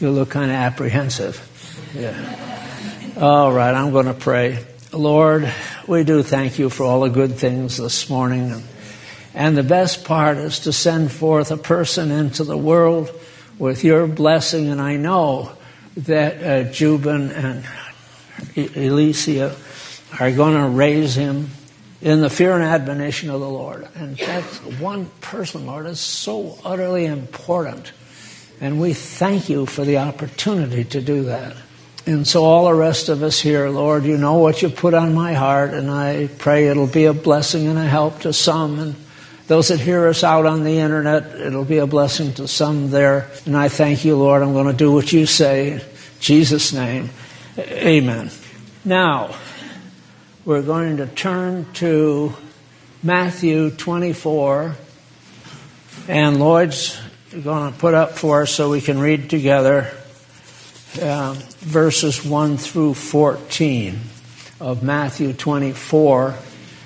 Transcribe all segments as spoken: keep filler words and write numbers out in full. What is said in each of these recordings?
You look kind of apprehensive. Yeah. All right, I'm going to pray. Lord, we do thank you for all the good things this morning. And the best part is to send forth a person into the world with your blessing. And I know that uh, Jubin and Alicia are going to raise him in the fear and admonition of the Lord. And that one person, Lord, is so utterly important. And we thank you for the opportunity to do that. And so all the rest of us here, Lord, you know what you put on my heart, and I pray it'll be a blessing and a help to some. And those that hear us out on the internet, it'll be a blessing to some there. And I thank you, Lord. I'm going to do what you say. In Jesus' name, amen. Now, we're going to turn to Matthew twenty-four. And Lloyd's going to put up for us so we can read together uh, verses one through fourteen of Matthew twenty-four.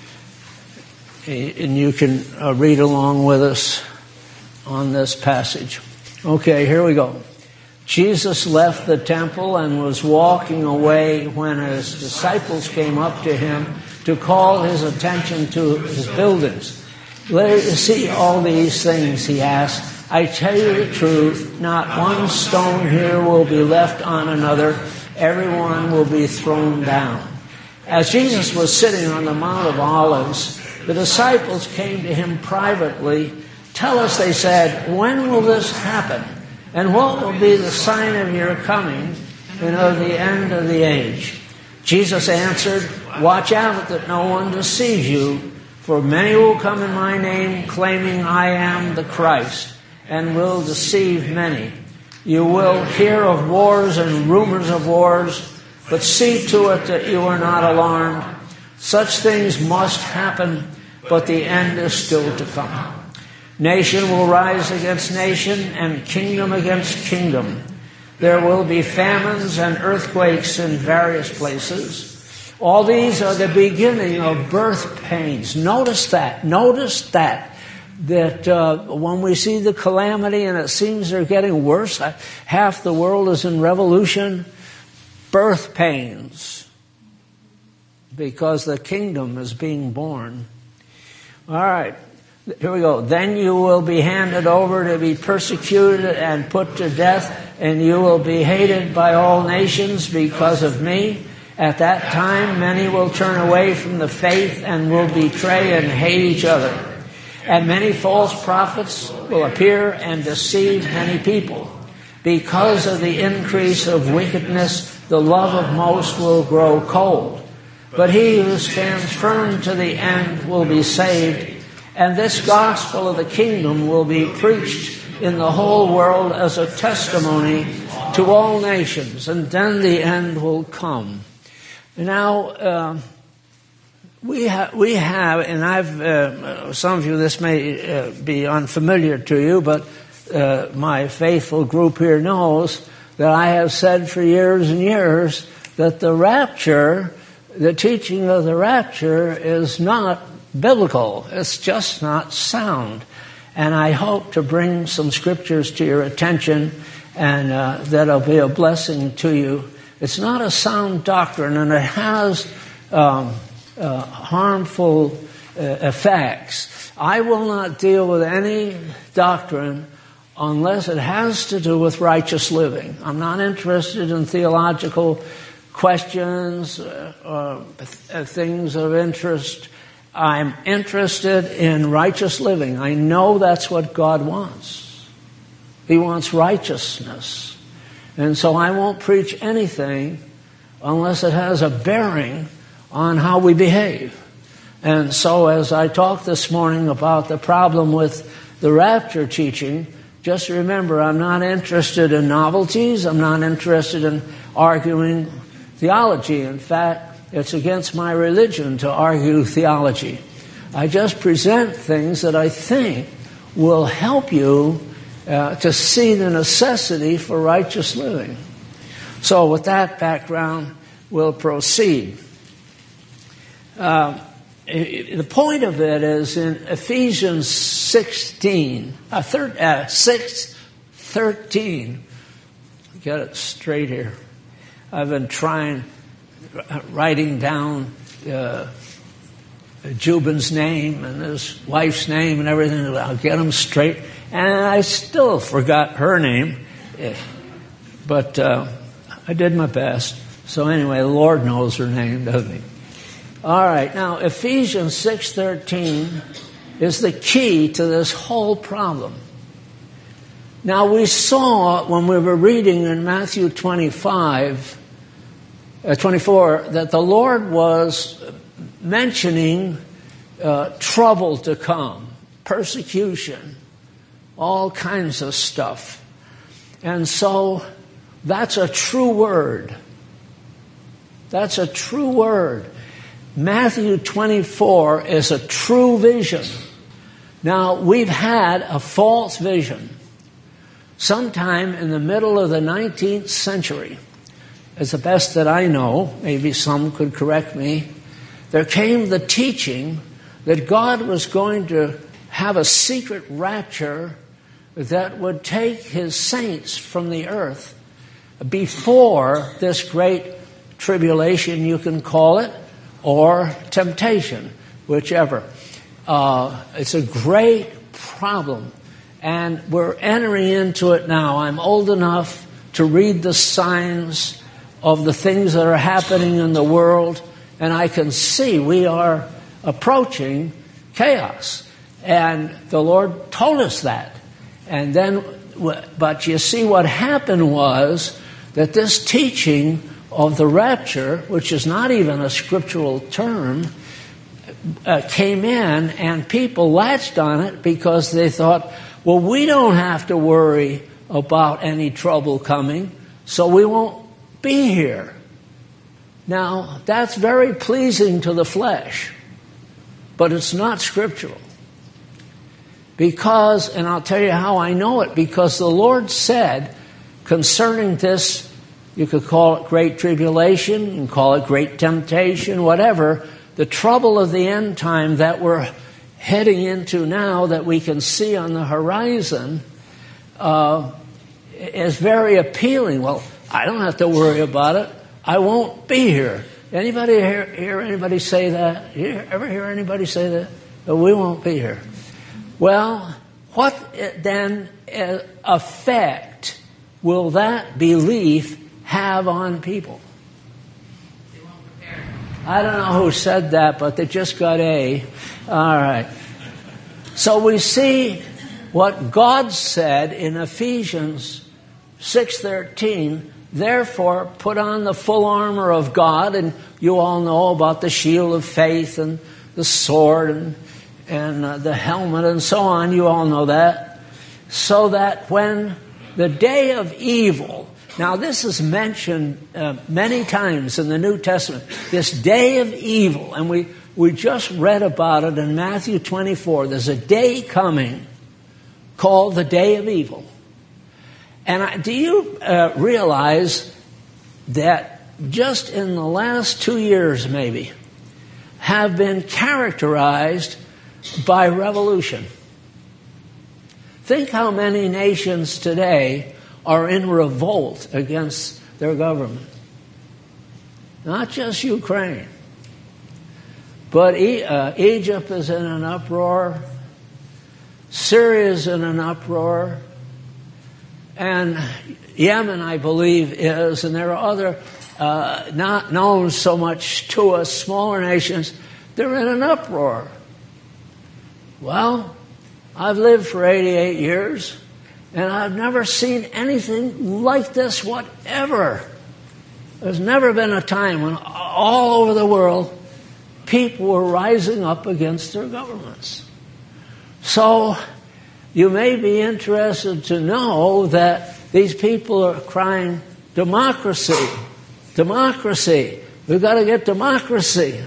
And you can uh, read along with us on this passage. Okay, here we go. Jesus left the temple and was walking away when his disciples came up to him to call his attention to his buildings. Let you see all these things, he asked. I tell you the truth, not one stone here will be left on another. Everyone will be thrown down. As Jesus was sitting on the Mount of Olives, the disciples came to him privately. Tell us, they said, when will this happen? And what will be the sign of your coming and of the end of the age? Jesus answered, watch out that no one deceives you, for many will come in my name, claiming I am the Christ, and will deceive many. You will hear of wars and rumors of wars, but see to it that you are not alarmed. Such things must happen, but the end is still to come. Nation will rise against nation, and kingdom against kingdom. There will be famines and earthquakes in various places. All these are the beginning of birth pains. Notice that. Notice that. That uh, when we see the calamity and it seems they're getting worse, half the world is in revolution, birth pains, because the kingdom is being born. All right, here we go. Then you will be handed over to be persecuted and put to death, and you will be hated by all nations because of me. At that time, many will turn away from the faith and will betray and hate each other. And many false prophets will appear and deceive many people. Because of the increase of wickedness, the love of most will grow cold. But he who stands firm to the end will be saved. And this gospel of the kingdom will be preached in the whole world as a testimony to all nations. And then the end will come. Now, uh, We have, we have, and I've, uh, some of you, this may uh, be unfamiliar to you, but uh, my faithful group here knows that I have said for years and years that the rapture, the teaching of the rapture is not biblical. It's just not sound. And I hope to bring some scriptures to your attention, and uh, that'll be a blessing to you. It's not a sound doctrine, and it has Um, Uh, harmful uh, effects. I will not deal with any doctrine unless it has to do with righteous living. I'm not interested in theological questions uh, or th- things of interest. I'm interested in righteous living. I know that's what God wants. He wants righteousness. And so I won't preach anything unless it has a bearing on how we behave. And so as I talked this morning about the problem with the rapture teaching, just remember, I'm not interested in novelties. I'm not interested in arguing theology. In fact, it's against my religion to argue theology. I just present things that I think will help you uh, to see the necessity for righteous living. So with that background, we'll proceed. Uh, the point of it is in Ephesians sixteen, uh, thir- uh, six thirteen. get it straight here. I've been trying, writing down uh, Jubin's name and his wife's name and everything. I'll get them straight. And I still forgot her name. But uh, I did my best. So anyway, the Lord knows her name, doesn't he? All right. Now, Ephesians six thirteen is the key to this whole problem. Now, we saw when we were reading in Matthew twenty-five, uh, twenty-four, that the Lord was mentioning uh, trouble to come, persecution, all kinds of stuff. And so that's a true word. That's a true word. Matthew twenty-four is a true vision. Now, we've had a false vision. Sometime in the middle of the nineteenth century, as the best that I know, maybe some could correct me, there came the teaching that God was going to have a secret rapture that would take his saints from the earth before this great tribulation, you can call it, or temptation, whichever. Uh, it's a great problem. And we're entering into it now. I'm old enough to read the signs of the things that are happening in the world, and I can see we are approaching chaos. And the Lord told us that. And then, but you see, what happened was that this teaching of the rapture, which is not even a scriptural term, uh, came in, and people latched on it because they thought, well, we don't have to worry about any trouble coming, so we won't be here. Now, that's very pleasing to the flesh, but it's not scriptural. Because, and I'll tell you how I know it, because the Lord said concerning this, you could call it great tribulation, you can call it great temptation, whatever, the trouble of the end time that we're heading into now, that we can see on the horizon, uh, is very appealing. Well, I don't have to worry about it. I won't be here. Anybody hear, hear anybody say that? You ever hear anybody say that? Oh, we won't be here. Well, what then effect will that belief have on people? They won't prepare. I don't know who said that, but they just got A. All right. So we see what God said in Ephesians six thirteen, therefore put on the full armor of God, and you all know about the shield of faith and the sword and, and uh, the helmet and so on. You all know that. So that when the day of evil, now this is mentioned uh, many times in the New Testament, this day of evil, and we We just read about it in Matthew twenty-four. There's a day coming called the day of evil. And I, do you uh, realize that just in the last two years maybe have been characterized by revolution? Think how many nations today are in revolt against their government. Not just Ukraine. But uh, Egypt is in an uproar. Syria is in an uproar. And Yemen, I believe, is. And there are other, uh, not known so much to us, smaller nations. They're in an uproar. Well, I've lived for eighty-eight years, and I've never seen anything like this whatever. There's never been a time when all over the world people were rising up against their governments. So you may be interested to know that these people are crying, democracy, democracy. We've got to get democracy.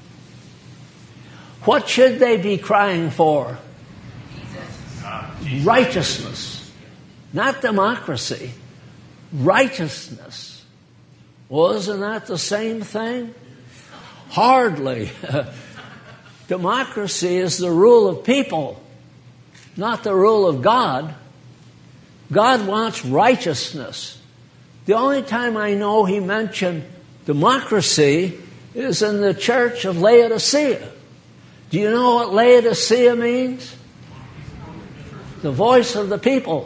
What should they be crying for? Jesus. Righteousness. Not democracy. Righteousness. Well, isn't that the same thing? Hardly. Democracy is the rule of people, not the rule of God. God wants righteousness. The only time I know he mentioned democracy is in the church of Laodicea. Do you know what Laodicea means? The voice of the people.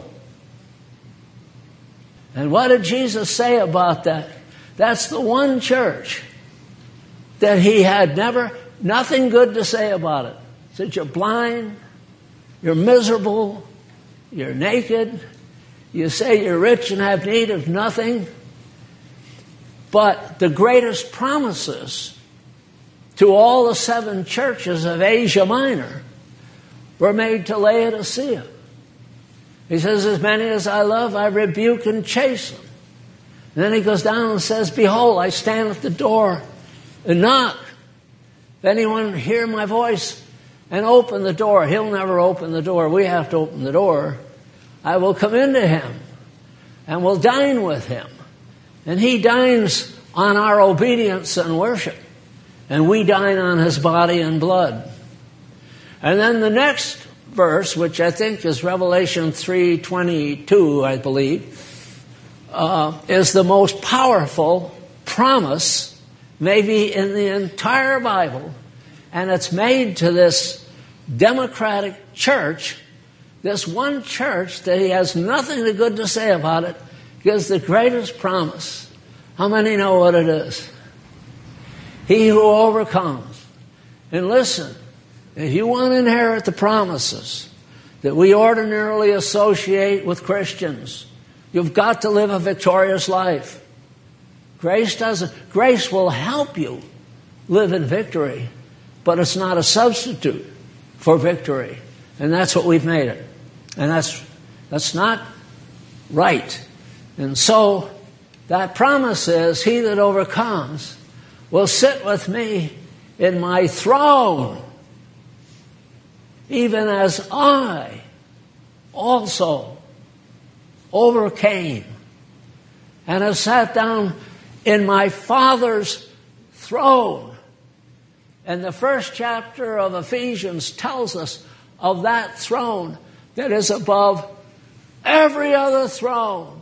And what did Jesus say about that? That's the one church that he had never, nothing good to say about it. He said, you're blind, you're miserable, you're naked, you say you're rich and have need of nothing. But the greatest promises to all the seven churches of Asia Minor were made to Laodicea. He says, as many as I love, I rebuke and chasten. And then he goes down and says, behold, I stand at the door and knock. If anyone hear my voice and open the door, he'll never open the door. We have to open the door. I will come into him and will dine with him. And he dines on our obedience and worship. And we dine on his body and blood. And then the next verse, which I think is Revelation three twenty-two, I believe, uh, is the most powerful promise maybe in the entire Bible. And it's made to this democratic church, this one church that he has nothing good to say about it, gives the greatest promise. How many know what it is? He who overcomes. And listen, if you want to inherit the promises that we ordinarily associate with Christians, you've got to live a victorious life. Grace doesn't, grace will help you live in victory, but it's not a substitute for victory. And that's what we've made it. And that's, that's not right. And so that promise is, he that overcomes will sit with me in my throne, even as I also overcame and have sat down in my Father's throne. And the first chapter of Ephesians tells us of that throne that is above every other throne.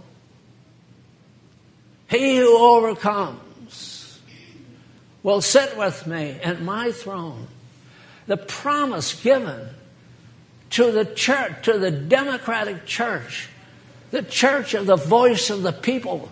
He who overcomes will sit with me in my throne. The promise given to the church, to the democratic church, the church of the voice of the people,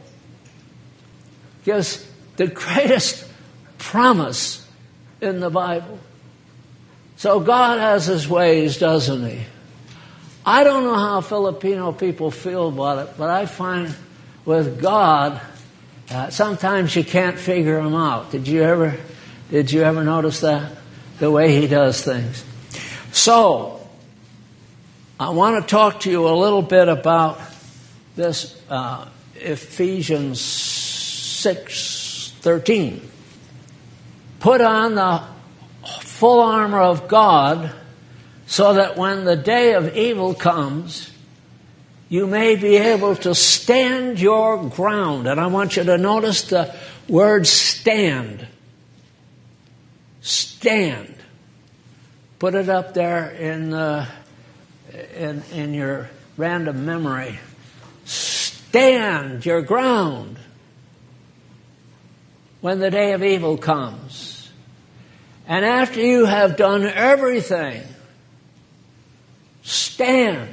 gives the greatest promise in the Bible. So God has his ways, doesn't he? I don't know how Filipino people feel about it, but I find with God, uh, sometimes you can't figure him out. Did you ever, did you ever notice that? The way he does things. So, I want to talk to you a little bit about this uh, Ephesians six thirteen. Put on the full armor of God so that when the day of evil comes, you may be able to stand your ground. And I want you to notice the word stand. Stand. Put it up there in, uh, in, in your random memory. Stand your ground when the day of evil comes. And after you have done everything, stand.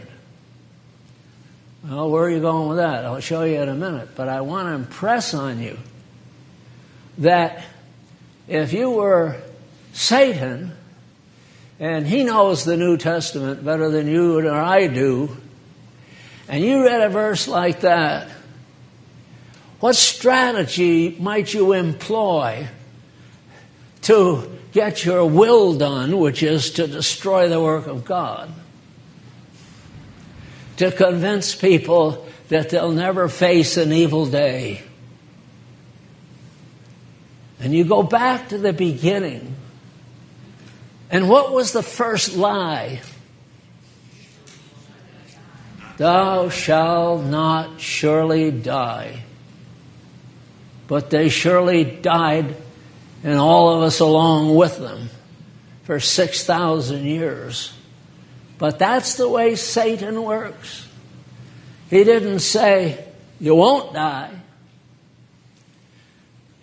Well, where are you going with that? I'll show you in a minute. But I want to impress on you that if you were Satan, and he knows the New Testament better than you or I do, and you read a verse like that, what strategy might you employ to get your will done, which is to destroy the work of God? To convince people that they'll never face an evil day. And you go back to the beginning. And what was the first lie? Thou shalt not surely die. But they surely died, and all of us along with them, for six thousand years. But that's the way Satan works. He didn't say, you won't die.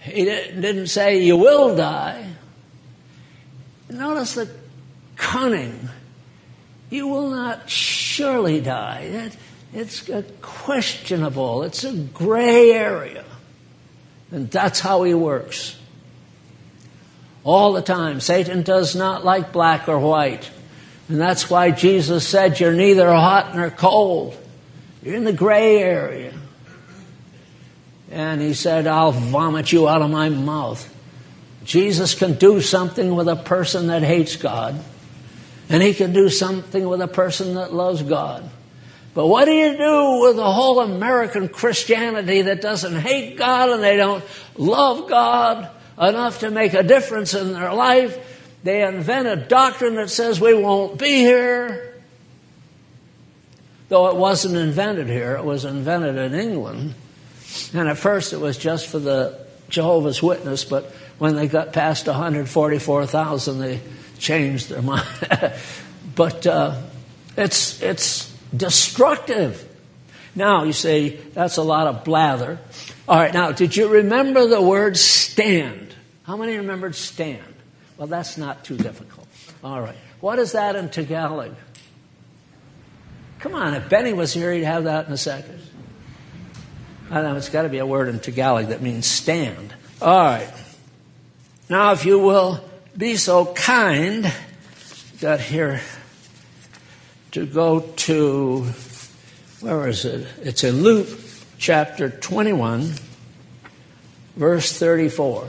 He didn't say you will die. Notice the cunning. You will not surely die. It's questionable. It's a gray area. And that's how he works. All the time. Satan does not like black or white. And that's why Jesus said you're neither hot nor cold. You're in the gray area. And he said, I'll vomit you out of my mouth. Jesus can do something with a person that hates God. And he can do something with a person that loves God. But what do you do with the whole American Christianity that doesn't hate God and they don't love God enough to make a difference in their life? They invent a doctrine that says we won't be here. Though it wasn't invented here, it was invented in England. And at first it was just for the Jehovah's Witness, but when they got past one hundred forty-four thousand, they changed their mind. But uh, it's it's destructive. Now, you say, that's a lot of blather. All right, now, did you remember the word stand? How many remembered stand? Well, that's not too difficult. All right. What is that in Tagalog? Come on, if Benny was here, he'd have that in a second. I know, it's got to be a word in Tagalog that means stand. All right. Now, if you will be so kind, got here to go to, where is it? It's in Luke chapter twenty-one, verse thirty-four.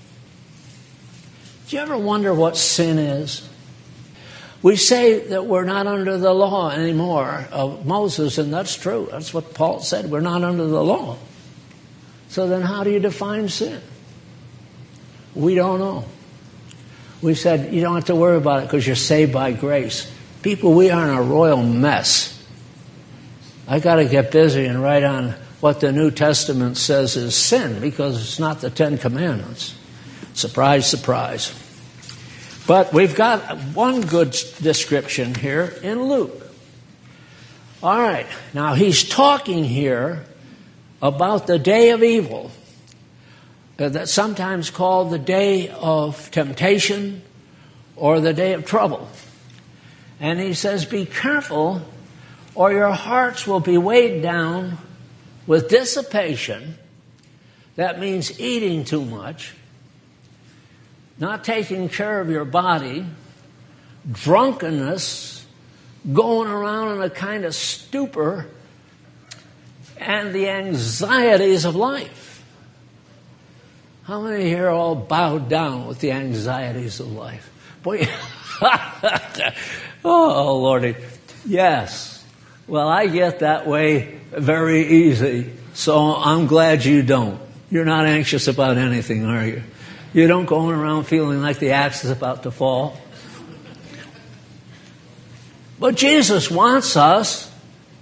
Do you ever wonder what sin is? We say that we're not under the law anymore of Moses, and that's true. That's what Paul said. We're not under the law. So then how do you define sin? We don't know. We said you don't have to worry about it because you're saved by grace. People, we are in a royal mess. I got to get busy and write on what the New Testament says is sin, because it's not the Ten Commandments. Surprise, surprise. But we've got one good description here in Luke. All right. Now, he's talking here about the day of evil, uh, that's sometimes called the day of temptation or the day of trouble. And he says, be careful, or your hearts will be weighed down with dissipation. That means eating too much, not taking care of your body, drunkenness, going around in a kind of stupor, and the anxieties of life. How many here are all bowed down with the anxieties of life? Boy, oh, Lordy. Yes. Well, I get that way very easy, so I'm glad you don't. You're not anxious about anything, are you? You don't go around feeling like the axe is about to fall. But Jesus wants us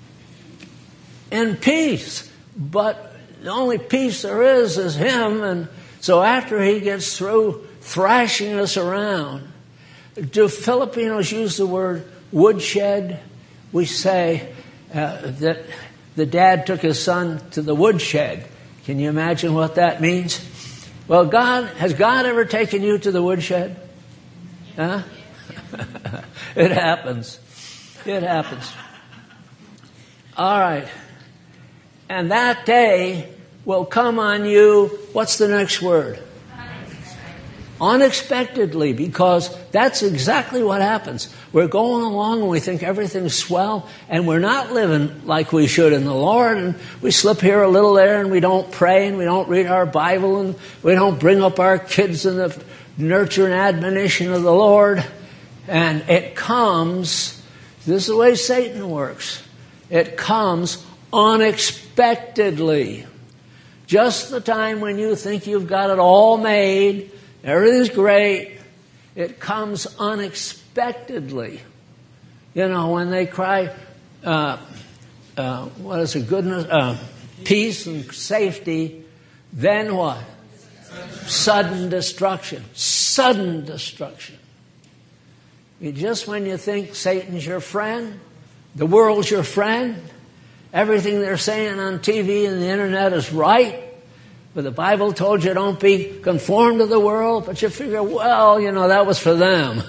in peace. But the only peace there is is Him. And so after He gets through thrashing us around, do Filipinos use the word woodshed? We say uh, that the dad took his son to the woodshed. Can you imagine what that means? Well, God, has God ever taken you to the woodshed? Huh? It happens. It happens. All right. And that day will come on you, what's the next word? Unexpectedly, because that's exactly what happens. We're going along and we think everything's swell, and we're not living like we should in the Lord, and we slip here a little there, and we don't pray, and we don't read our Bible, and we don't bring up our kids in the nurture and admonition of the Lord. And it comes, this is the way Satan works, it comes unexpectedly. Just the time when you think you've got it all made, everything's great, it comes unexpectedly. You know, when they cry, uh, uh, what is it, goodness, uh, peace and safety, then what? Sudden destruction. Sudden destruction. You just when you think Satan's your friend, the world's your friend, everything they're saying on T V and the internet is right, But the Bible told you don't be conformed to the world, but you figure, well, you know, that was for them.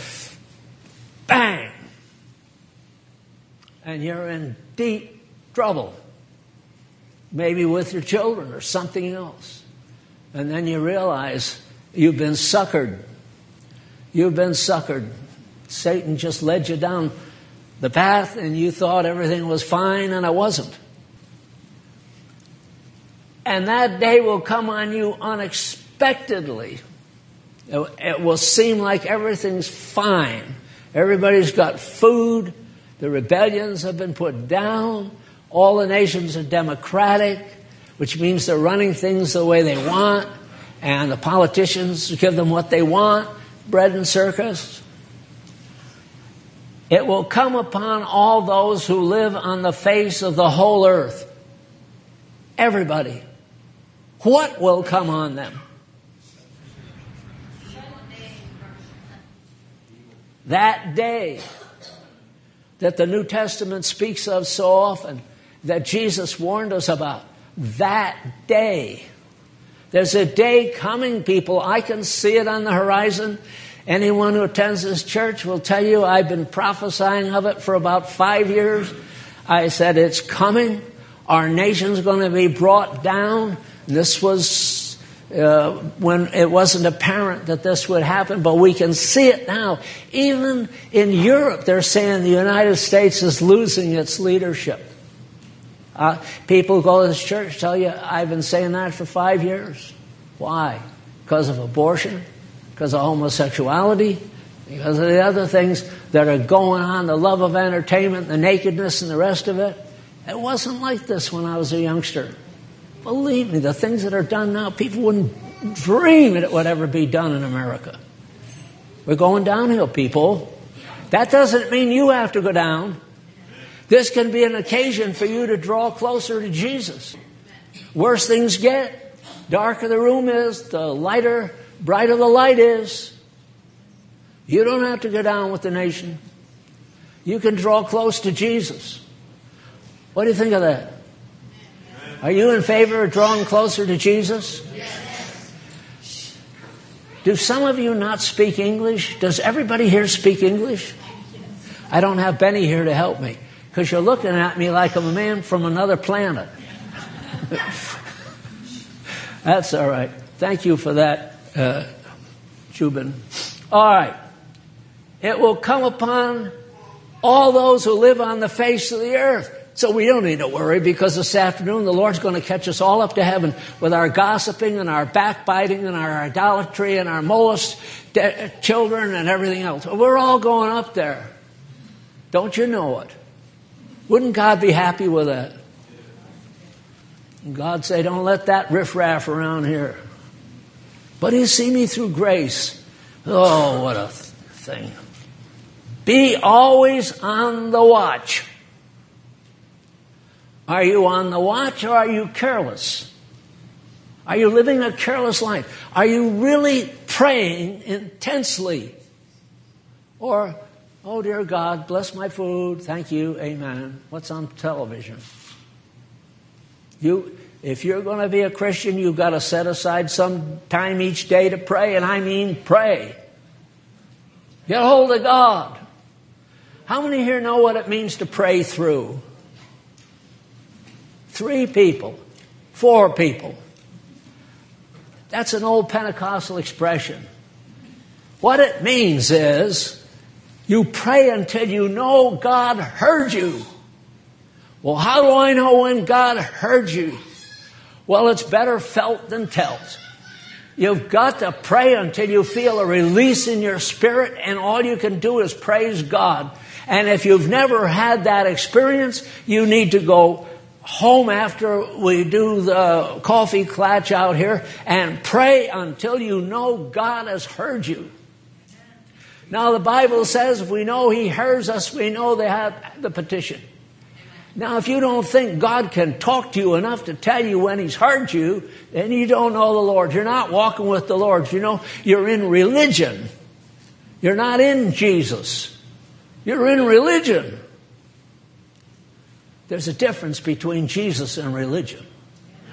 Bang! And you're in deep trouble. Maybe with your children or something else. And then you realize you've been suckered. You've been suckered. Satan just led you down the path and you thought everything was fine and it wasn't. And that day will come on you unexpectedly. It will seem like everything's fine. Everybody's got food. The rebellions have been put down. All the nations are democratic, which means they're running things the way they want. And the politicians give them what they want, bread and circus. It will come upon all those who live on the face of the whole earth. Everybody. What will come on them? That day that the New Testament speaks of so often, that Jesus warned us about. That day. There's a day coming, people. I can see it on the horizon. Anyone who attends this church will tell you I've been prophesying of it for about five years. I said it's coming. Our nation's going to be brought down. This was uh, when it wasn't apparent that this would happen, but we can see it now. Even in Europe, they're saying the United States is losing its leadership. Uh, people who go to this church tell you, I've been saying that for five years. Why? Because of abortion? Because of homosexuality? Because of the other things that are going on, the love of entertainment, the nakedness and the rest of it? It wasn't like this when I was a youngster. Believe me, the things that are done now, people wouldn't dream that it would ever be done in America. We're going downhill, people. That doesn't mean you have to go down. This can be an occasion for you to draw closer to Jesus. Worse things get, darker the room is, the lighter, brighter the light is. You don't have to go down with the nation. You can draw close to Jesus. What do you think of that? Are you in favor of drawing closer to Jesus? Yes. Do some of you not speak English? Does everybody here speak English? I don't have Benny here to help me because you're looking at me like I'm a man from another planet. That's all right. Thank you for that, uh, Jubin. All right. It will come upon all those who live on the face of the earth. So we don't need to worry because this afternoon the Lord's going to catch us all up to heaven with our gossiping and our backbiting and our idolatry and our molest de- children and everything else. We're all going up there. Don't you know it? Wouldn't God be happy with that? And God say, don't let that riffraff around here. But you see me through grace. Oh, what a th- thing. Be always on the watch. Are you on the watch or are you careless? Are you living a careless life? Are you really praying intensely? Or, oh dear God, bless my food, thank you, amen. What's on television? You, if you're going to be a Christian, you've got to set aside some time each day to pray, and I mean pray. Get hold of God. How many here know what it means to pray through? Three people, four people. That's an old Pentecostal expression. What it means is you pray until you know God heard you. Well, how do I know when God heard you? Well, it's better felt than told. You've got to pray until you feel a release in your spirit, and all you can do is praise God. And if you've never had that experience, you need to go home after we do the coffee clutch out here and pray until you know God has heard you. Now the Bible says if we know He hears us, we know they have the petition. Now if you don't think God can talk to you enough to tell you when He's heard you, then you don't know the Lord. You're not walking with the Lord. You know, you're in religion. You're not in Jesus. You're in religion. There's a difference between Jesus and religion.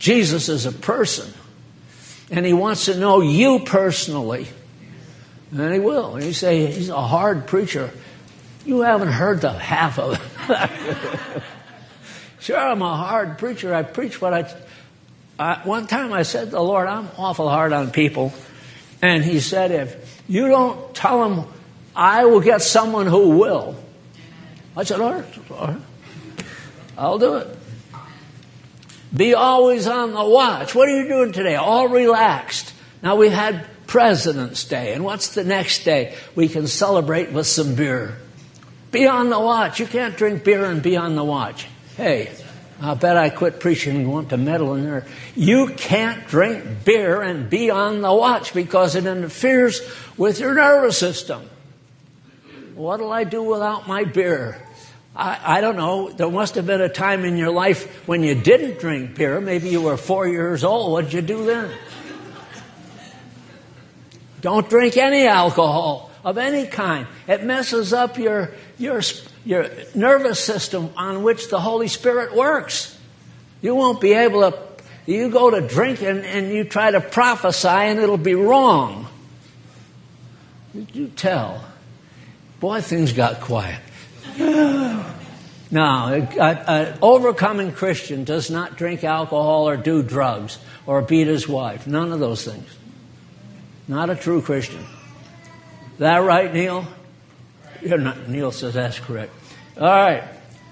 Jesus is a person. And he wants to know you personally. And he will. And you say, he's a hard preacher. You haven't heard the half of it. Sure, I'm a hard preacher. I preach what I... I one time I said to the Lord, I'm awful hard on people. And he said, if you don't tell them, I will get someone who will. I said, all right, all right. I'll do it. Be always on the watch. What are you doing today? All relaxed. Now we had President's Day. And what's the next day? We can celebrate with some beer. Be on the watch. You can't drink beer and be on the watch. Hey, I bet I quit preaching and want to meddle in there. You can't drink beer and be on the watch because it interferes with your nervous system. What'll I do without my beer? I, I don't know. There must have been a time in your life when you didn't drink beer. Maybe you were four years old. What did you do then? Don't drink any alcohol of any kind. It messes up your your your nervous system on which the Holy Spirit works. You won't be able to. You go to drink and, and you try to prophesy and it'll be wrong. You tell. Boy, things got quiet. No, an overcoming Christian does not drink alcohol or do drugs or beat his wife. None of those things. Not a true Christian. Is that right, Neil? You're not, Neil says that's correct. All right.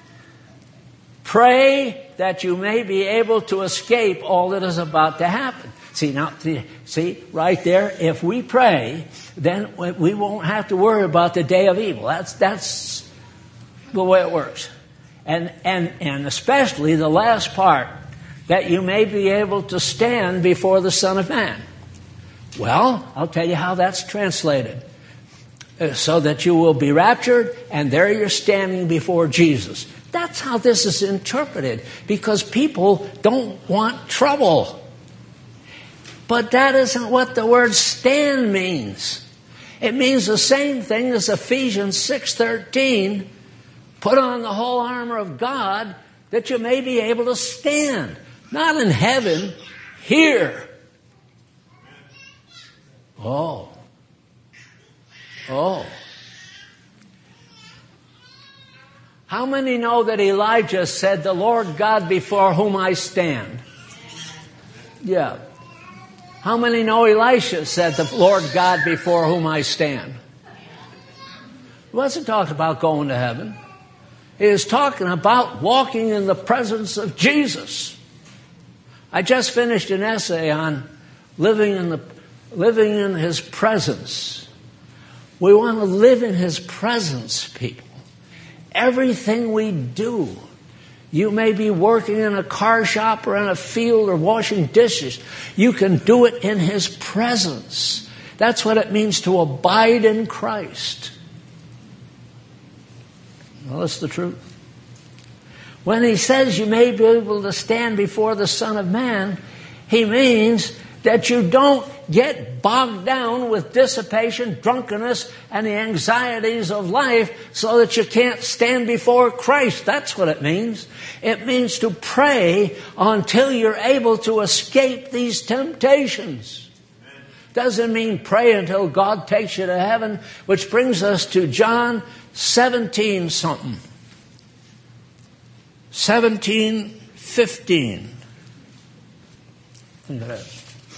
Pray that you may be able to escape all that is about to happen. See, now, see, right there, if we pray, then we won't have to worry about the day of evil. That's that's the way it works. And and and especially the last part, that you may be able to stand before the Son of Man. Well, I'll tell you how that's translated. So that you will be raptured, and there you're standing before Jesus. That's how this is interpreted, because people don't want trouble. But that isn't what the word stand means. It means the same thing as Ephesians six thirteen. Put on the whole armor of God that you may be able to stand. Not in heaven, here. Oh. Oh. How many know that Elijah said, the Lord God before whom I stand? Yeah. How many know Elisha said, the Lord God before whom I stand? He wasn't talking about going to heaven. He was talking about walking in the presence of Jesus. I just finished an essay on living in the living in His presence. We want to live in His presence, people. Everything we do. You may be working in a car shop or in a field or washing dishes. You can do it in His presence. That's what it means to abide in Christ. Well, that's the truth. When He says you may be able to stand before the Son of Man, He means that you don't get bogged down with dissipation, drunkenness, and the anxieties of life so that you can't stand before Christ. That's what it means. It means to pray until you're able to escape these temptations. Doesn't mean pray until God takes you to heaven, which brings us to John seventeen something. seventeen fifteen. Think of that.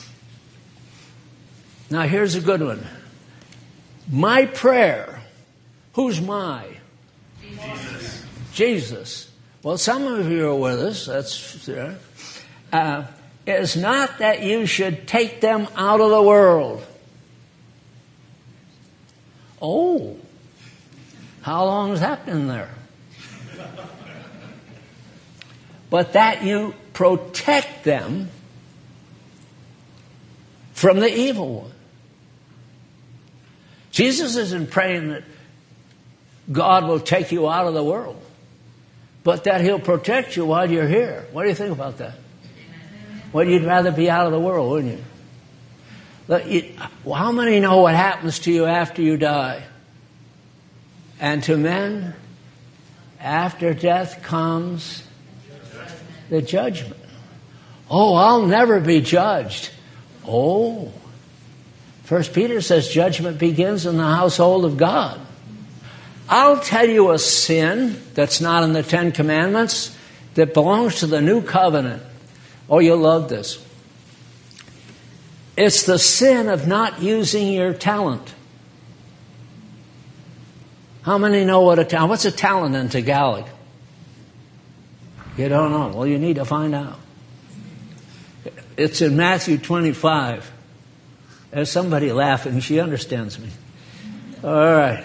Now here's a good one. My prayer. Who's my? Jesus. Jesus. Well, some of you are with us. That's uh, is not that you should take them out of the world. Oh, how long has that been there? But that you protect them from the evil one. Jesus isn't praying that God will take you out of the world, but that He'll protect you while you're here. What do you think about that? Well, you'd rather be out of the world, wouldn't you? Look, you well, how many know what happens to you after you die? And to men, after death comes the judgment. Oh, I'll never be judged. Oh, First Peter says judgment begins in the household of God. I'll tell you a sin that's not in the Ten Commandments that belongs to the new covenant. Oh, you'll love this. It's the sin of not using your talent. How many know what a talent? What's a talent in Tagalog? You don't know. Well, you need to find out. It's in Matthew twenty-five. There's somebody laughing. She understands me. All right.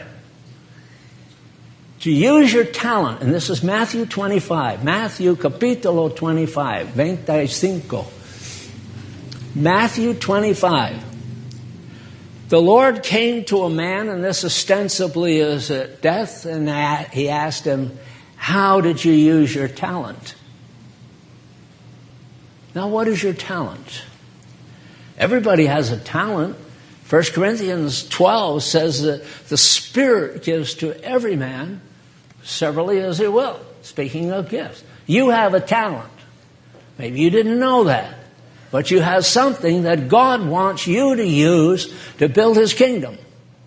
To use your talent, and this is Matthew twenty-five. Matthew capítulo twenty-five, veinticinco. Matthew twenty-five. The Lord came to a man, and this ostensibly is at death, and he asked him, how did you use your talent? Now, what is your talent? Everybody has a talent. First Corinthians twelve says that the Spirit gives to every man severally as he will. Speaking of gifts. You have a talent. Maybe you didn't know that. But you have something that God wants you to use to build His kingdom.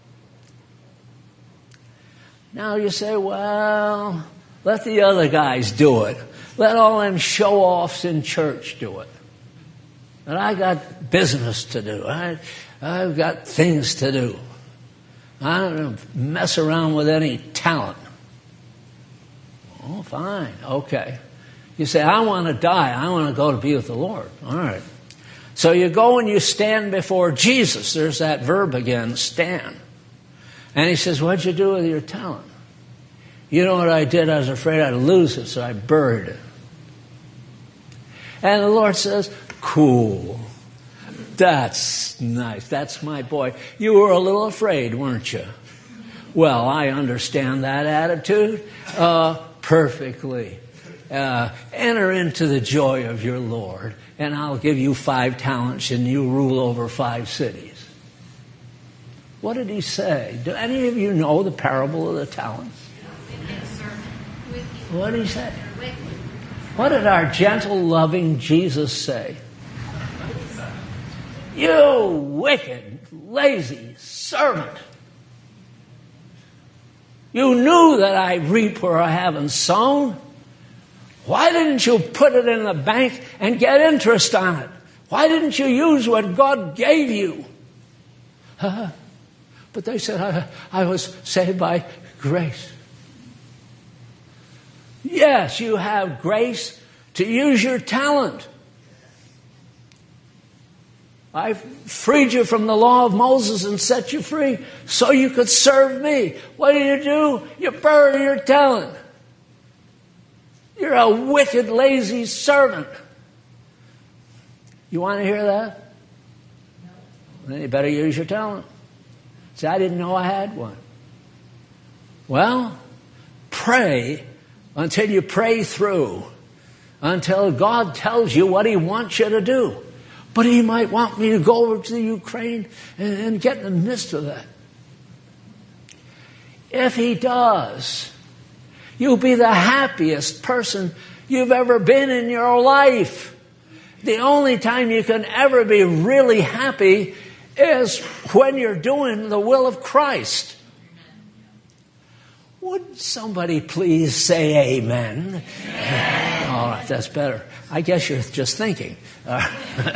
Now you say, well, let the other guys do it. Let all them show-offs in church do it. But I got business to do. I, I've got things to do. I don't mess around with any talent. Oh, fine. Okay. You say, I want to die. I want to go to be with the Lord. All right. So you go and you stand before Jesus. There's that verb again, stand. And He says, what'd you do with your talent? You know what I did? I was afraid I'd lose it, so I buried it. And the Lord says, cool. That's nice. That's my boy. You were a little afraid, weren't you? Well, I understand that attitude uh, perfectly. Uh, enter into the joy of your Lord, and I'll give you five talents, and you rule over five cities. What did He say? Do any of you know the parable of the talents? What did He say? What did our gentle, loving Jesus say? You wicked, lazy servant. You knew that I reap where I haven't sown. Why didn't you put it in the bank and get interest on it? Why didn't you use what God gave you? Uh, but they said, I, I was saved by grace. Yes, you have grace to use your talent. I freed you from the law of Moses and set you free so you could serve me. What do you do? You bury your talent. You're a wicked, lazy servant. You want to hear that? Then you better use your talent. See, I didn't know I had one. Well, pray until you pray through, until God tells you what He wants you to do. But He might want me to go over to the Ukraine and, and get in the midst of that. If He does, you'll be the happiest person you've ever been in your life. The only time you can ever be really happy is when you're doing the will of Christ. Would somebody please say amen? Amen. All right, that's better. I guess you're just thinking. Uh,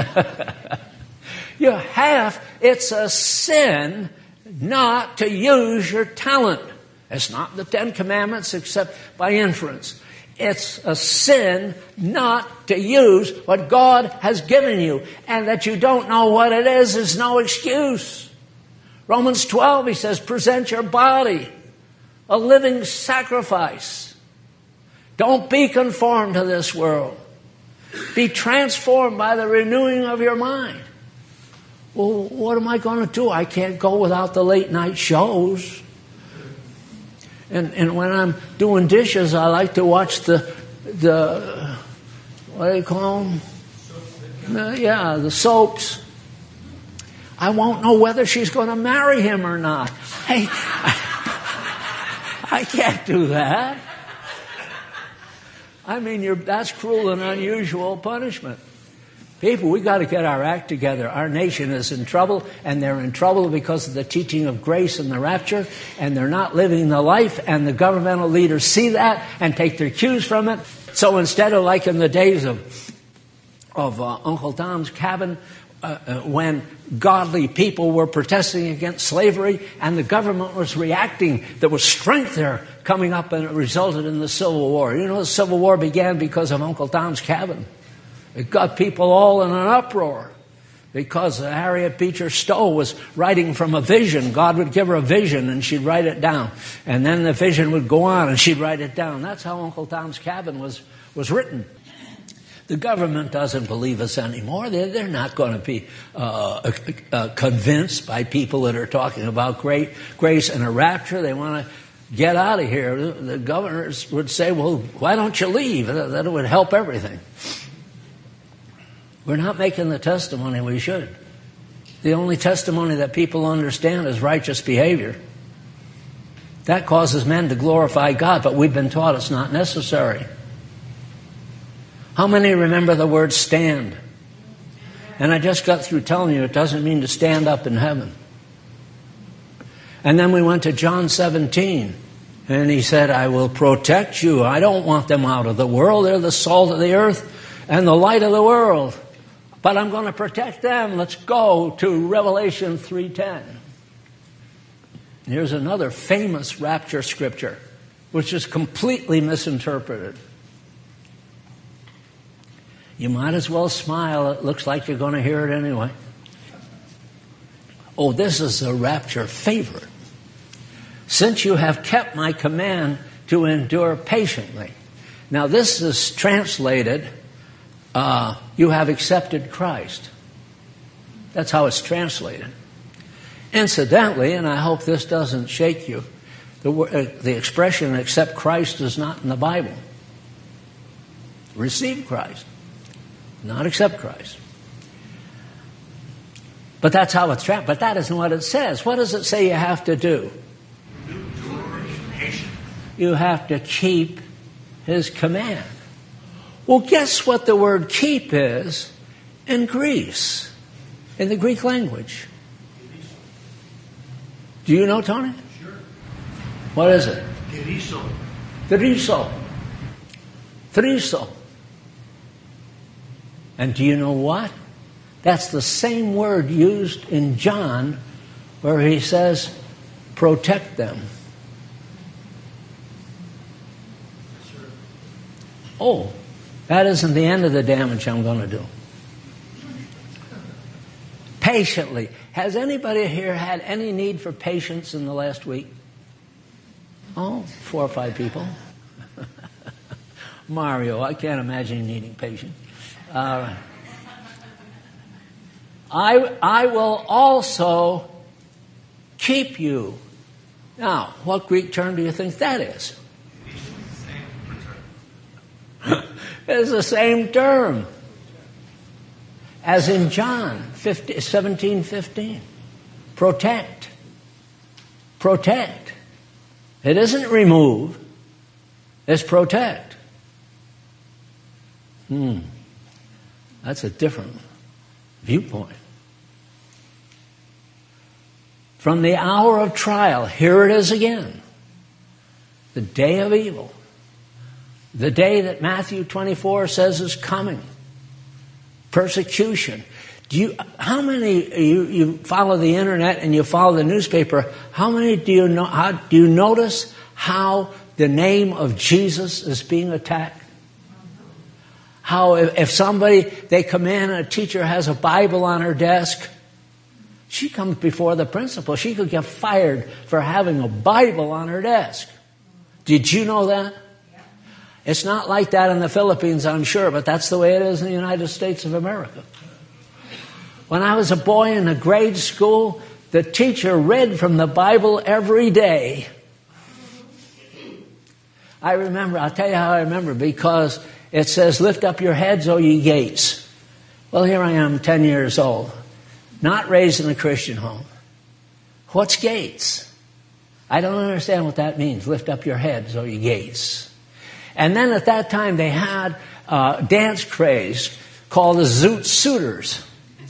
you have, it's a sin not to use your talent. It's not the Ten Commandments except by inference. It's a sin not to use what God has given you. And that you don't know what it is is no excuse. Romans twelve, he says, present your body a living sacrifice. Don't be conformed to this world. Be transformed by the renewing of your mind. Well, what am I going to do? I can't go without the late night shows. And and when I'm doing dishes, I like to watch the, the what do you call them? Uh, yeah, the soaps. I won't know whether she's going to marry him or not. I, I, I can't do that. I mean, you're, that's cruel and unusual punishment. People, we got to get our act together. Our nation is in trouble, and they're in trouble because of the teaching of grace and the rapture, and they're not living the life, and the governmental leaders see that and take their cues from it. So instead of like in the days of, of uh, Uncle Tom's Cabin, uh, uh, when godly people were protesting against slavery and the government was reacting, there was strength there coming up, and it resulted in the Civil War. You know, the Civil War began because of Uncle Tom's Cabin. It got people all in an uproar because Harriet Beecher Stowe was writing from a vision. God would give her a vision and she'd write it down. And then the vision would go on and she'd write it down. That's how Uncle Tom's Cabin was, was written. The government doesn't believe us anymore. They're, they're not going to be uh, uh, convinced by people that are talking about great grace and a rapture. They want to get out of here. The governors would say, well, why don't you leave? That would help everything. We're not making the testimony we should. The only testimony that people understand is righteous behavior. That causes men to glorify God, but we've been taught it's not necessary. How many remember the word stand? And I just got through telling you it doesn't mean to stand up in heaven. And then we went to John seventeen, and he said, I will protect you. I don't want them out of the world. They're the salt of the earth and the light of the world. But I'm going to protect them. Let's go to Revelation three ten. Here's another famous rapture scripture, which is completely misinterpreted. You might as well smile. It looks like you're going to hear it anyway. Oh, this is a rapture favorite. Since you have kept my command to endure patiently. Now, this is translated, uh, you have accepted Christ. That's how it's translated. Incidentally, and I hope this doesn't shake you, the, uh, the expression accept Christ is not in the Bible. Receive Christ, not accept Christ. But that's how it's translated. But that isn't what it says. What does it say you have to do? You have to keep his command. Well, guess what the word keep is in Greece, in the Greek language? Do you know, Tony? Sure. What is it? Keriso. Thriso. Thriso. And do you know what? That's the same word used in John where he says, protect them. Oh, that isn't the end of the damage I'm going to do. Patiently. Has anybody here had any need for patience in the last week? Oh, four or five people. Mario, I can't imagine you needing patience. All right. I, I will also keep you. Now, what Greek term do you think that is? It's the same term as in John seventeen fifteen. Protect. Protect. It isn't remove. It's protect. Hmm. That's a different viewpoint. From the hour of trial, here it is again. The day of evil. The day that Matthew twenty-four says is coming. Persecution. Do you, how many, you, you follow the internet and you follow the newspaper, how many do you know, how, do you notice how the name of Jesus is being attacked? How if, if somebody, they come in and a teacher has a Bible on her desk, she comes before the principal. She could get fired for having a Bible on her desk. Did you know that? It's not like that in the Philippines, I'm sure, but that's the way it is in the United States of America. When I was a boy in a grade school, the teacher read from the Bible every day. I remember, I'll tell you how I remember, because it says, lift up your heads, O ye gates. Well, here I am, ten years old, not raised in a Christian home. What's gates? I don't understand what that means, lift up your heads, O ye gates. And then at that time they had a dance craze called the Zoot Suiters.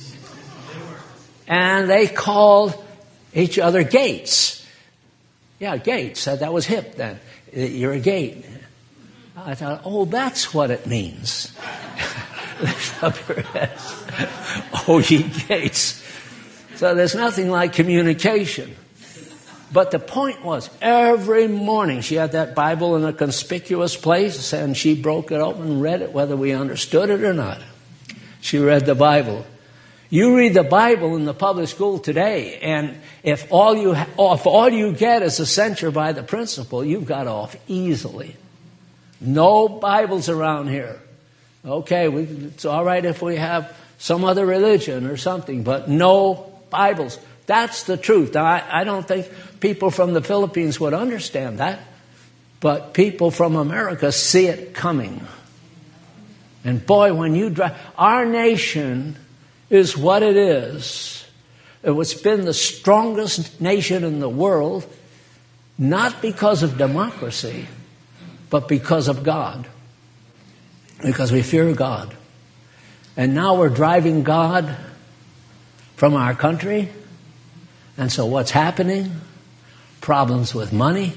And they called each other Gates. Yeah, Gates. That was hip then. You're a Gate. I thought, oh, that's what it means. Lift up your heads, O ye gates. So there's nothing like communication. But the point was, every morning she had that Bible in a conspicuous place, and she broke it open and read it, whether we understood it or not. She read the Bible. You read the Bible in the public school today, and if all you ha- if all you get is a censure by the principal, you've got off easily. No Bibles around here. Okay, we, it's all right if we have some other religion or something, but no Bibles. That's the truth. Now, I, I don't think people from the Philippines would understand that, but people from America see it coming. And boy, when you drive, our nation is what it is. It's been the strongest nation in the world, not because of democracy, but because of God. Because we fear God. And now we're driving God from our country. And so what's happening? Problems with money.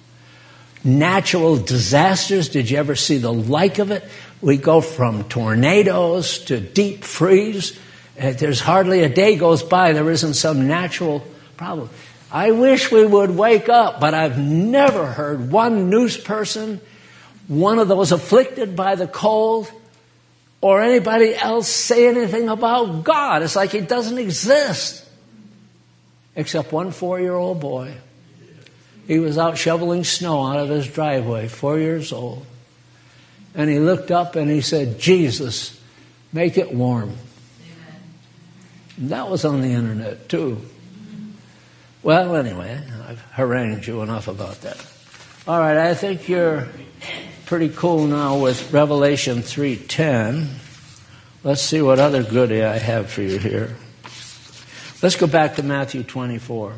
Natural disasters. Did you ever see the like of it? We go from tornadoes to deep freeze. There's hardly a day goes by there isn't some natural problem. I wish we would wake up, but I've never heard one news person, one of those afflicted by the cold, or anybody else say anything about God. It's like He doesn't exist. Except one four-year-old boy. He was out shoveling snow out of his driveway, four years old. And he looked up and he said, Jesus, make it warm. And that was on the internet too. Well, anyway, I've harangued you enough about that. All right, I think you're pretty cool now with Revelation three ten. Let's see what other goodie I have for you here. Let's go back to Matthew twenty-four.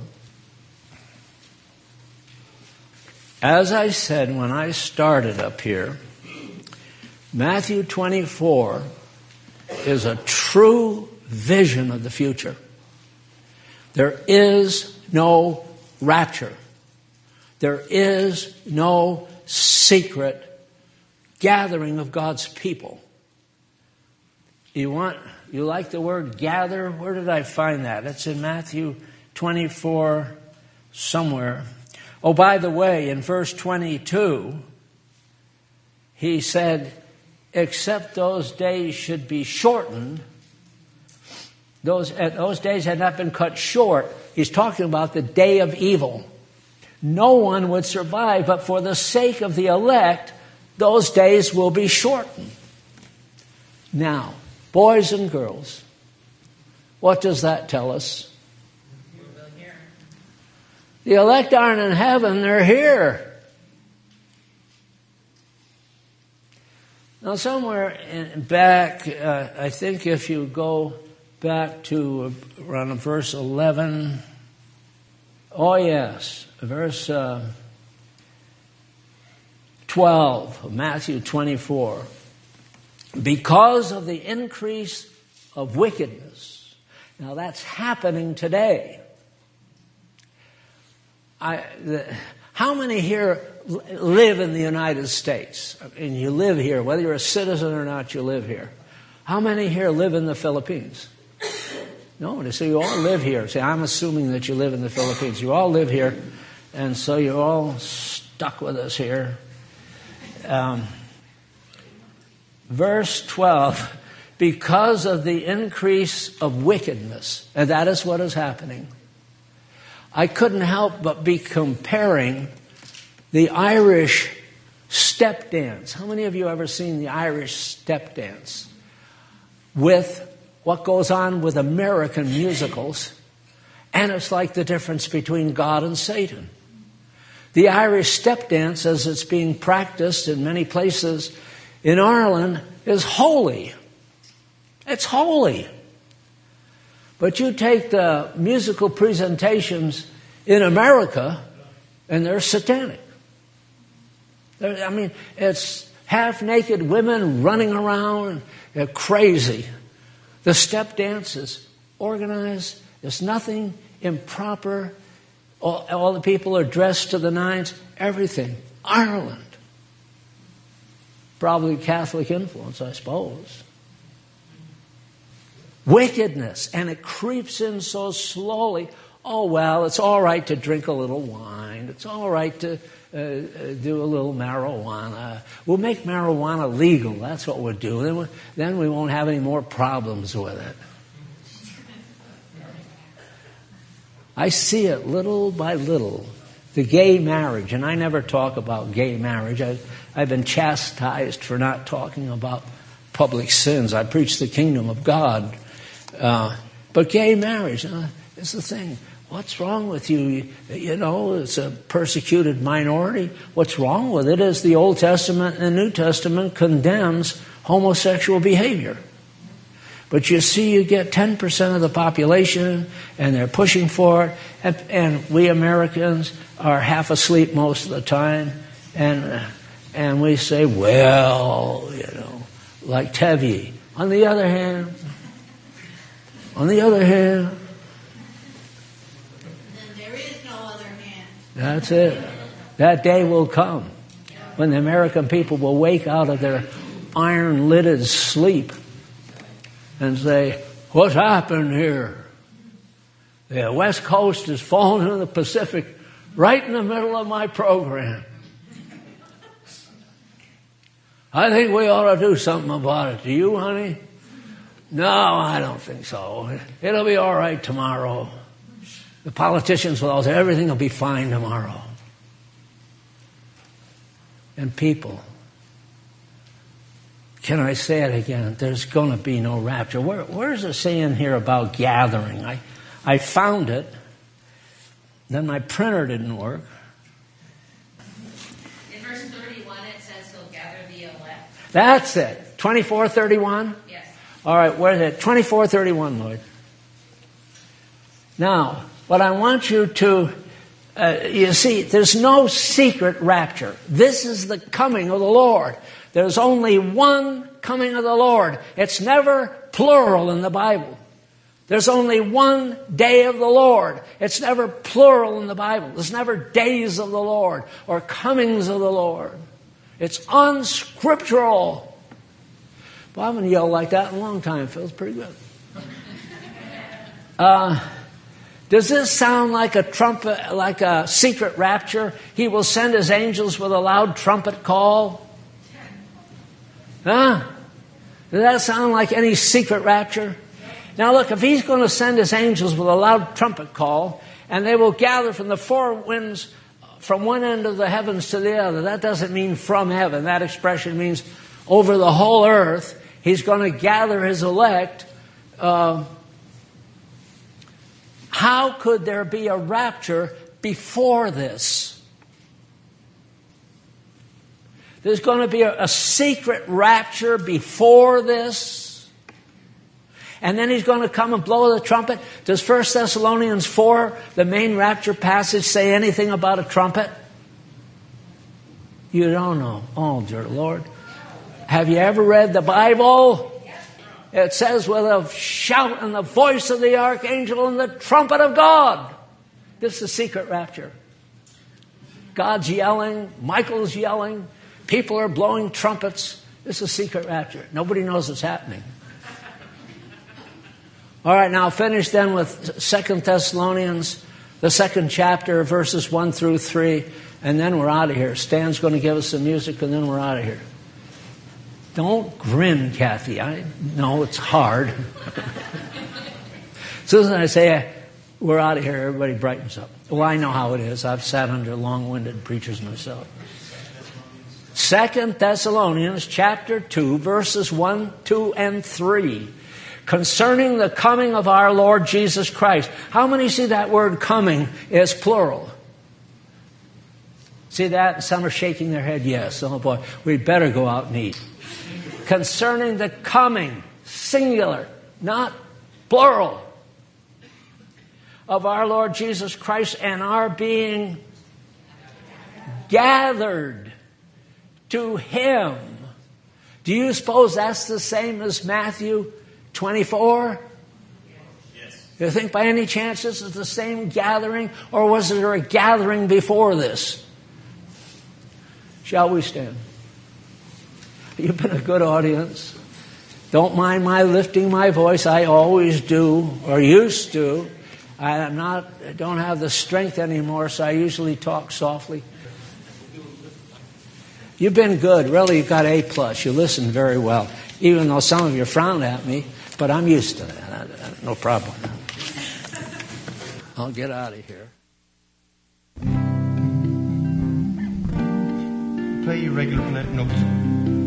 As I said when I started up here, Matthew twenty-four is a true vision of the future. There is no rapture. There is no secret gathering of God's people. You want, you like the word gather? Where did I find that? It's in Matthew twenty-four somewhere. Oh, by the way, in verse twenty-two, he said, except those days should be shortened. Those, those days had not been cut short. He's talking about the day of evil. No one would survive, but for the sake of the elect, those days will be shortened. Now, boys and girls, what does that tell us? The elect aren't in heaven, they're here. Now, somewhere in back, uh, I think if you go back to around verse eleven, oh yes, verse uh, twelve of Matthew twenty-four. Because of the increase of wickedness. Now that's happening today. I, the, how many here live in the United States? And you live here, whether you're a citizen or not, you live here. How many here live in the Philippines? No, so you all live here. See, I'm assuming that you live in the Philippines. You all live here, and so you're all stuck with us here. Um, verse twelve, because of the increase of wickedness, and that is what is happening. I couldn't help but be comparing the Irish step dance. How many of you ever seen the Irish step dance? With what goes on with American musicals. And it's like the difference between God and Satan. The Irish step dance, as it's being practiced in many places in Ireland, is holy. It's holy. But you take the musical presentations in America, and they're satanic. They're, I mean, it's half-naked women running around, they're crazy. The step dances, organized. There's nothing improper. All, all the people are dressed to the nines. Everything. Ireland. Probably Catholic influence, I suppose. Wickedness. And it creeps in so slowly. Oh, well, it's all right to drink a little wine. It's all right to uh, uh, do a little marijuana. We'll make marijuana legal. That's what we'll do. Then we, then we won't have any more problems with it. I see it little by little. The gay marriage. And I never talk about gay marriage. I, I've been chastised for not talking about public sins. I preach the kingdom of God. Uh, but gay marriage uh, is the thing. What's wrong with you? you? You know, it's a persecuted minority. What's wrong with it is the Old Testament and the New Testament condemns homosexual behavior. But you see, you get ten percent of the population, and they're pushing for it, and, and we Americans are half asleep most of the time, and uh, and we say, well, you know, like Tevi. On the other hand, on the other hand, that's it. That day will come when the American people will wake out of their iron-lidded sleep and say, what's happened here? The West Coast has fallen into the Pacific right in the middle of my program. I think we ought to do something about it. Do you, honey? No, I don't think so. It'll be all right tomorrow. The politicians will all say, everything will be fine tomorrow. And people, can I say it again? There's going to be no rapture. Where, where's it saying here about gathering? I, I found it. Then my printer didn't work. In verse thirty-one, it says he'll gather the elect. That's it. twenty-four thirty-one? Yes. All right, where's it? twenty-four thirty-one, Lloyd. Now, what I want you to, uh, you see, there's no secret rapture. This is the coming of the Lord. There's only one coming of the Lord. It's never plural in the Bible. There's only one day of the Lord. It's never plural in the Bible. There's never days of the Lord or comings of the Lord. It's unscriptural. Well, I haven't yelled like that in a long time. It feels pretty good. Uh... Does this sound like a trumpet, like a secret rapture? He will send his angels with a loud trumpet call? Huh? Does that sound like any secret rapture? Now look, if he's going to send his angels with a loud trumpet call, and they will gather from the four winds, from one end of the heavens to the other, that doesn't mean from heaven. That expression means over the whole earth. He's going to gather his elect. Uh, How could there be a rapture before this? There's going to be a, a secret rapture before this. And then he's going to come and blow the trumpet. Does First Thessalonians four, the main rapture passage, say anything about a trumpet? You don't know. Oh, dear Lord. Have you ever read the Bible? It says, with a shout and the voice of the archangel and the trumpet of God. This is the secret rapture. God's yelling. Michael's yelling. People are blowing trumpets. This is a secret rapture. Nobody knows what's happening. All right, now finish then with Second Thessalonians, the second chapter, verses one through three. And then we're out of here. Stan's going to give us some music, and then we're out of here. Don't grin, Kathy. I know it's hard. As soon as I say we're out of here, everybody brightens up. Well, I know how it is. I've sat under long-winded preachers myself. Second Thessalonians chapter two, verses one, two, and three. Concerning the coming of our Lord Jesus Christ. How many see that word coming is plural? See that? Some are shaking their head yes. Oh boy, we'd better go out and eat. Concerning the coming, singular, not plural, of our Lord Jesus Christ and our being gathered to Him Do you suppose that's the same as Matthew twenty-four? Yes. Do you think by any chance this is the same gathering, or was there a gathering before this? Shall we stand? You've been a good audience. Don't mind my lifting my voice. I always do, or used to. I'm not, I don't have the strength anymore, so I usually talk softly. You've been good. Really, you've got A plus. You listen very well, even though some of you frown at me, but I'm used to that. No problem. I'll get out of here. Play your regular notes.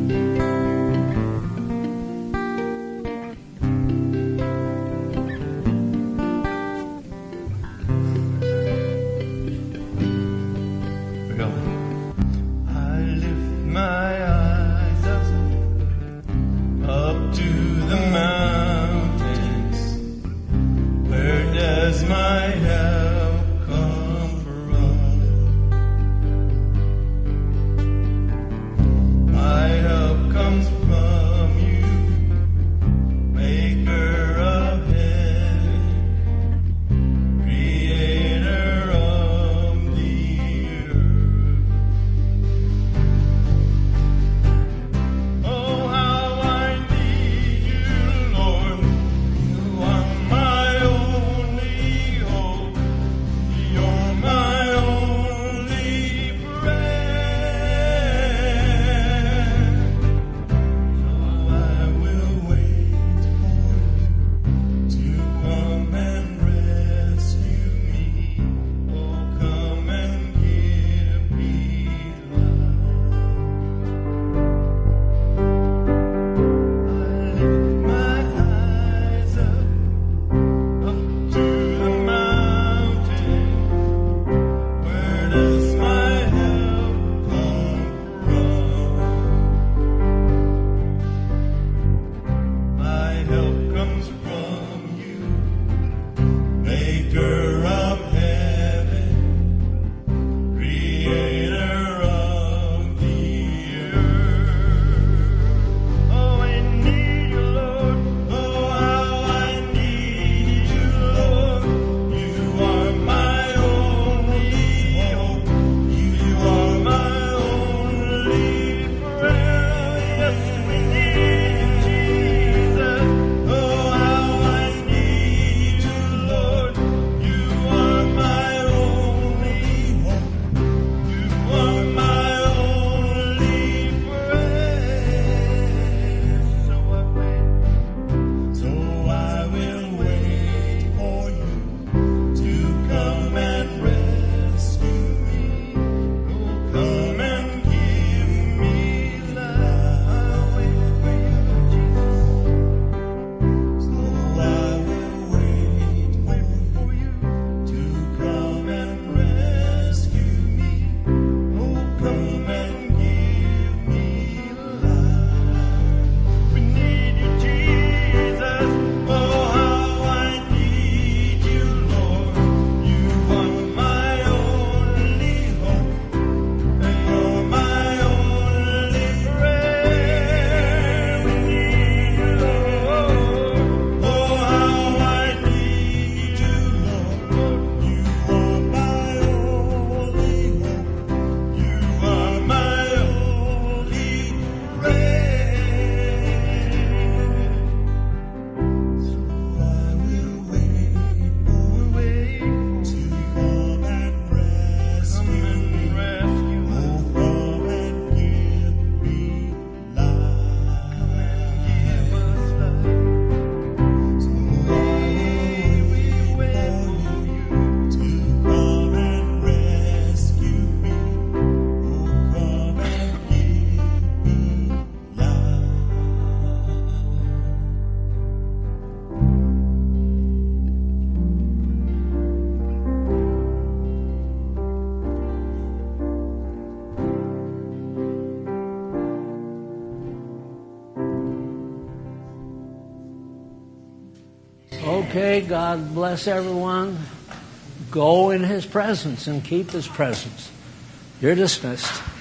Okay, God bless everyone. Go in His presence and keep His presence. You're dismissed.